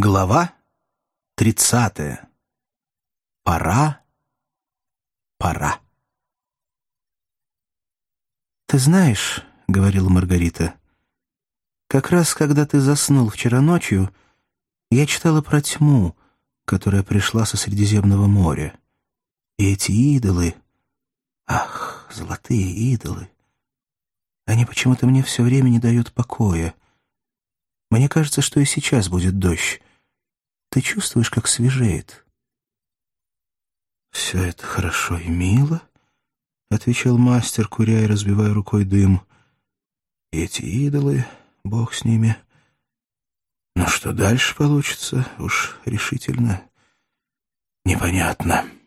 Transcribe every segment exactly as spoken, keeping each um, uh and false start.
Глава тридцатая. Пора, пора. «Ты знаешь, — говорила Маргарита, — как раз когда ты заснул вчера ночью, я читала про тьму, которая пришла со Средиземного моря. И эти идолы, ах, золотые идолы, они почему-то мне все время не дают покоя. Мне кажется, что и сейчас будет дождь. Ты чувствуешь, как свежеет?» «Все это хорошо и мило, — отвечал мастер, куря и разбивая рукой дым. — И эти идолы, бог с ними. Но что дальше получится, уж решительно непонятно».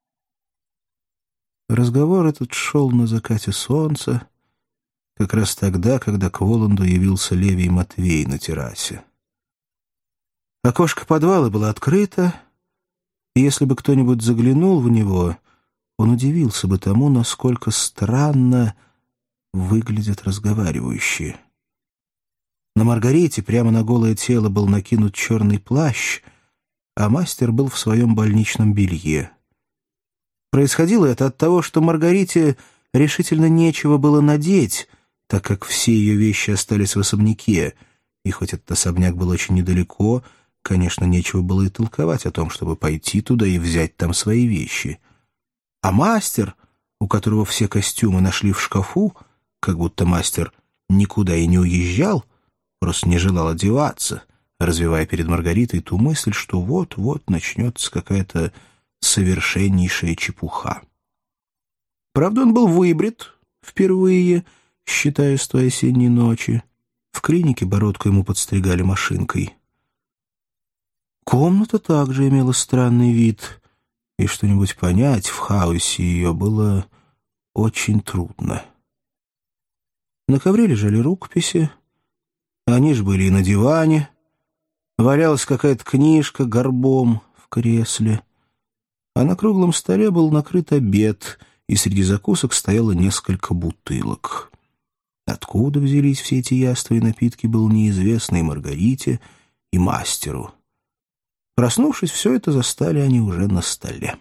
Разговор этот шел на закате солнца, как раз тогда, когда к Воланду явился Левий Матвей на террасе. Окошко подвала было открыто, и если бы кто-нибудь заглянул в него, он удивился бы тому, насколько странно выглядят разговаривающие. На Маргарите прямо на голое тело был накинут черный плащ, а мастер был в своем больничном белье. Происходило это от того, что Маргарите решительно нечего было надеть, так как все ее вещи остались в особняке, и хоть этот особняк был очень недалеко, конечно, нечего было и толковать о том, чтобы пойти туда и взять там свои вещи. А мастер, у которого все костюмы нашли в шкафу, как будто мастер никуда и не уезжал, просто не желал одеваться, развивая перед Маргаритой ту мысль, что вот-вот начнется какая-то совершеннейшая чепуха. Правда, он был выбрит впервые, считая с той осенней ночи. В клинике бородку ему подстригали машинкой. Комната также имела странный вид, и что-нибудь понять в хаосе ее было очень трудно. На ковре лежали рукописи, они же были и на диване. Валялась какая-то книжка горбом в кресле, а на круглом столе был накрыт обед, и среди закусок стояло несколько бутылок. Откуда взялись все эти яства и напитки, было неизвестно и Маргарите, и мастеру. Проснувшись, все это застали они уже на столе.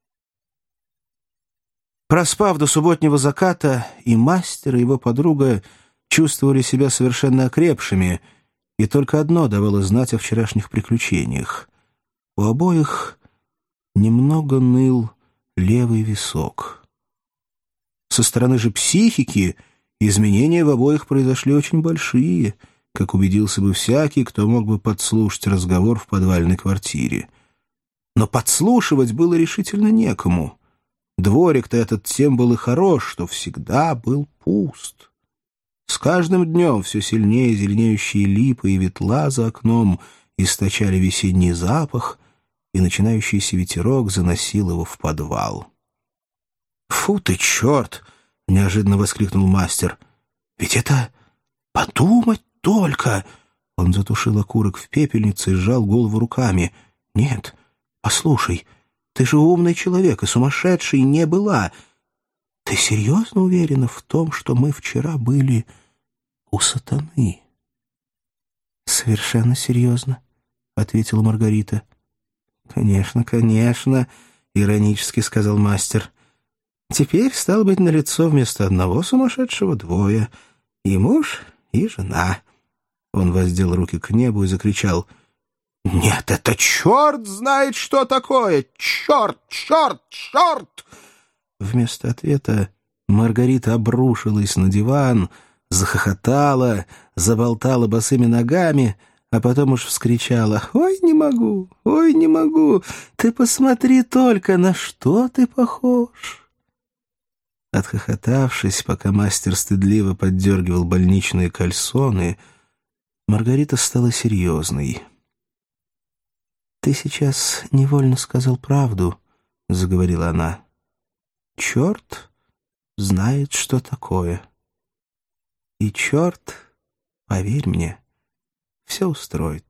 Проспав до субботнего заката, и мастер, и его подруга чувствовали себя совершенно окрепшими, и только одно давало знать о вчерашних приключениях. У обоих немного ныл левый висок. Со стороны же психики изменения в обоих произошли очень большие, как убедился бы всякий, кто мог бы подслушать разговор в подвальной квартире. Но подслушивать было решительно некому. Дворик-то этот тем был и хорош, что всегда был пуст. С каждым днем все сильнее зеленеющие липы и ветла за окном источали весенний запах, и начинающийся ветерок заносил его в подвал. «Фу ты, черт!» — неожиданно воскликнул мастер. «Ведь это подумать только!» Он затушил окурок в пепельнице и сжал голову руками. «Нет, послушай, ты же умный человек и сумасшедшей не была. Ты серьезно уверена в том, что мы вчера были у сатаны?» «Совершенно серьезно», — ответила Маргарита. «Конечно, конечно», — иронически сказал мастер. «Теперь, стало быть, налицо вместо одного сумасшедшего двое. И муж, и жена». Он воздел руки к небу и закричал: «Нет, это черт знает, что такое! Черт, черт, черт!» Вместо ответа Маргарита обрушилась на диван, захохотала, заболтала босыми ногами, а потом уж вскричала: «Ой, не могу, ой, не могу! Ты посмотри только, на что ты похож!» Отхохотавшись, пока мастер стыдливо поддергивал больничные кальсоны, Маргарита стала серьезной. «Ты сейчас невольно сказал правду», — заговорила она. «Черт знает, что такое. И черт, поверь мне, все устроит».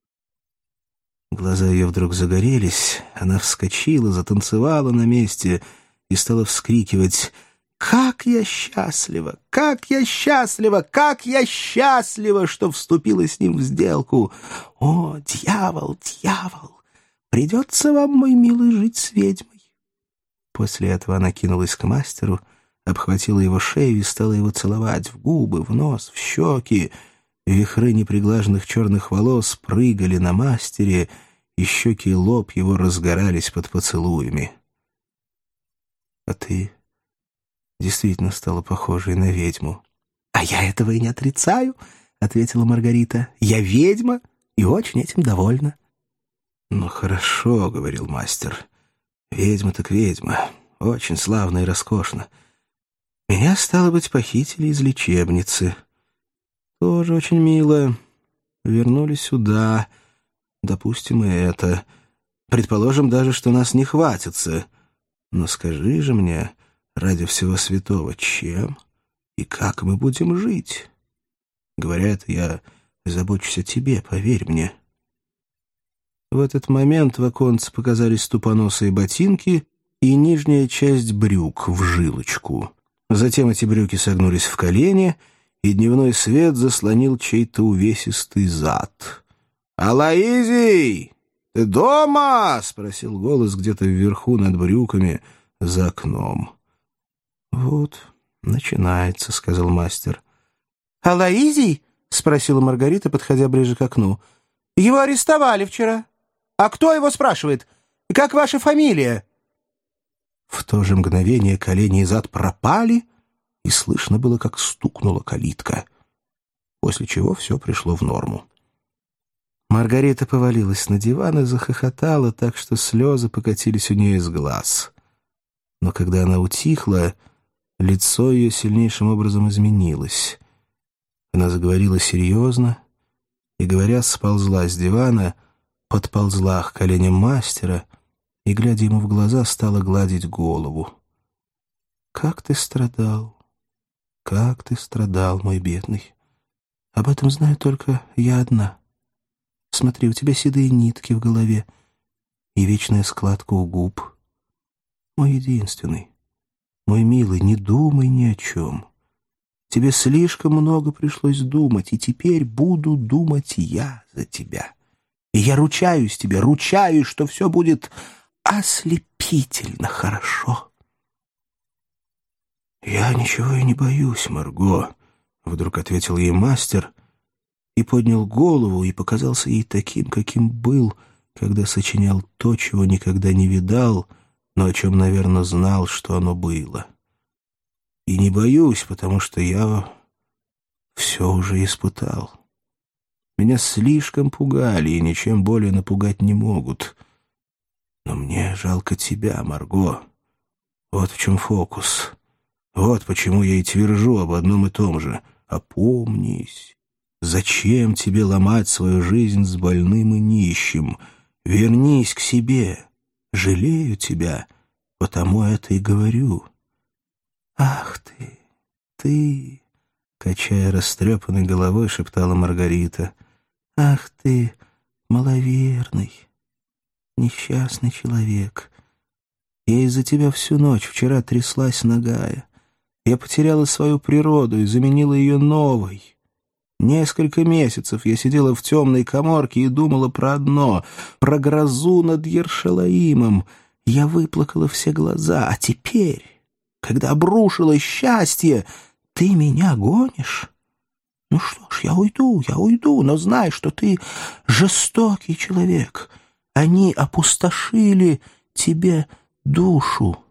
Глаза ее вдруг загорелись, она вскочила, затанцевала на месте и стала вскрикивать: Как я счастлива! Как я счастлива! Как я счастлива, что вступила с ним в сделку! О, дьявол, дьявол! Придется вам, мой милый, жить с ведьмой!» После этого она кинулась к мастеру, обхватила его шею и стала его целовать в губы, в нос, в щеки. Вихры неприглаженных черных волос прыгали на мастере, и щеки и лоб его разгорались под поцелуями. «А ты действительно стала похожей на ведьму». «А я этого и не отрицаю», — ответила Маргарита. «Я ведьма и очень этим довольна». «Ну хорошо», — говорил мастер. «Ведьма так ведьма. Очень славно и роскошно. Меня, стало быть, похитили из лечебницы. Тоже очень мило. Вернули сюда. Допустим, и это. Предположим даже, что нас не хватится. Но скажи же мне, ради всего святого, чем и как мы будем жить? Говорят, я забочусь о тебе, поверь мне». В этот момент в оконце показались тупоносые ботинки и нижняя часть брюк в жилочку. Затем эти брюки согнулись в колени, и дневной свет заслонил чей-то увесистый зад. «Алоизий, ты дома?» — спросил голос где-то вверху над брюками за окном. «Вот, начинается», — сказал мастер. «Алоизий?» — спросила Маргарита, подходя ближе к окну. «Его арестовали вчера. А кто его спрашивает? Как ваша фамилия?» В то же мгновение колени и зад пропали, и слышно было, как стукнула калитка, после чего все пришло в норму. Маргарита повалилась на диван и захохотала так, что слезы покатились у нее из глаз. Но когда она утихла, лицо ее сильнейшим образом изменилось. Она заговорила серьезно и, говоря, сползла с дивана, подползла к коленям мастера и, глядя ему в глаза, стала гладить голову. «Как ты страдал! Как ты страдал, мой бедный! Об этом знаю только я одна. Смотри, у тебя седые нитки в голове и вечная складка у губ. Мой единственный, мой милый, не думай ни о чем. Тебе слишком много пришлось думать, и теперь буду думать я за тебя. И я ручаюсь тебе, ручаюсь, что все будет ослепительно хорошо». «Я ничего и не боюсь, Марго», — вдруг ответил ей мастер и поднял голову и показался ей таким, каким был, когда сочинял то, чего никогда не видал, но о чем, наверное, знал, что оно было. «И не боюсь, потому что я все уже испытал. Меня слишком пугали и ничем более напугать не могут. Но мне жалко тебя, Марго. Вот в чем фокус. Вот почему я и твержу об одном и том же. Опомнись. Зачем тебе ломать свою жизнь с больным и нищим? Вернись к себе. Жалею тебя, потому это и говорю». «Ах ты, ты!» — качая растрепанной головой, шептала Маргарита. «Ах ты, маловерный, несчастный человек! Я из-за тебя всю ночь вчера тряслась нагая. Я потеряла свою природу и заменила ее новой. Несколько месяцев я сидела в темной каморке и думала про одно — про грозу над Ершалаимом. Я выплакала все глаза, а теперь, когда обрушилось счастье, ты меня гонишь? Ну что ж, я уйду, я уйду, но знай, что ты жестокий человек. Они опустошили тебе душу.